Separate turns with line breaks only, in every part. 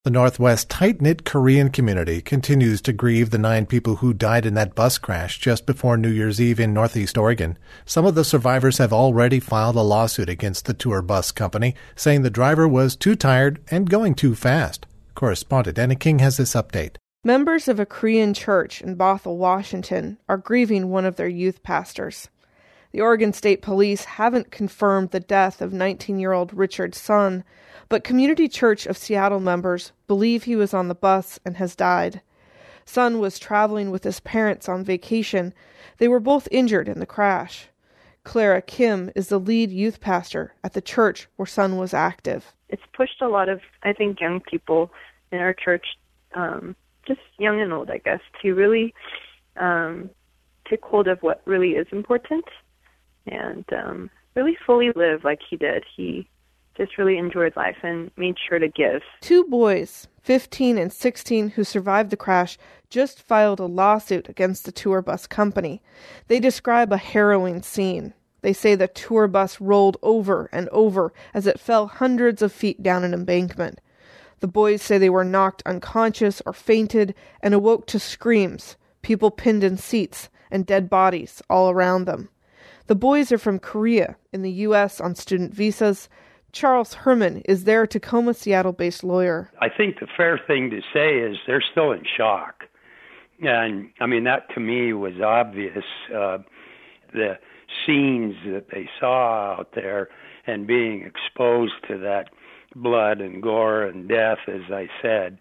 The Northwest tight-knit Korean community continues to grieve the 9 people who died in that bus crash just before New Year's Eve in Northeast Oregon. Some of the survivors have already filed a lawsuit against the tour bus company, saying the driver was too tired and going too fast. Correspondent Anna King has this update.
Members of a Korean church in Bothell, Washington, are grieving one of their youth pastors. The Oregon State Police haven't confirmed the death of 19-year-old Richard Sun, but Community Church of Seattle members believe he was on the bus and has died. Sun was traveling with his parents on vacation. They were both injured in the crash. Clara Kim is the lead youth pastor at the church where Sun was active.
It's pushed a lot of, I think, young people in our church, just young and old, I guess, to really take hold of what really is important and really fully live like he did. He just really enjoyed life and made sure to give.
2 boys, 15 and 16, who survived the crash, just filed a lawsuit against the tour bus company. They describe a harrowing scene. They say the tour bus rolled over and over as it fell hundreds of feet down an embankment. The boys say they were knocked unconscious or fainted and awoke to screams, people pinned in seats, and dead bodies all around them. The boys are from Korea, in the U.S. on student visas. Charles Herman is their Tacoma, Seattle-based lawyer.
I think the fair thing to say is they're still in shock. And, I mean, that to me was obvious. The scenes that they saw out there and being exposed to that blood and gore and death, as I said,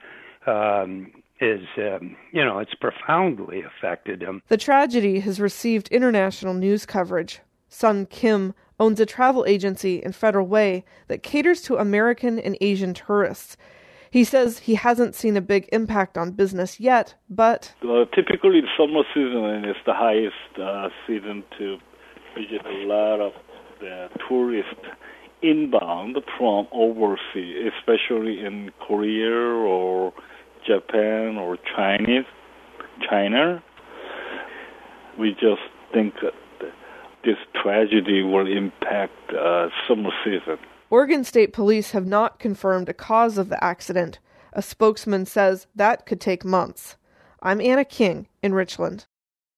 it's profoundly affected them.
The tragedy has received international news coverage. Sun Kim owns a travel agency in Federal Way that caters to American and Asian tourists. He says he hasn't seen a big impact on business yet, but
typically the summer season is the highest season to visit a lot of the tourists inbound from overseas, especially in Korea or Japan or China. We just think that this tragedy will impact summer season.
Oregon State Police have not confirmed a cause of the accident. A spokesman says that could take months. I'm Anna King in Richland.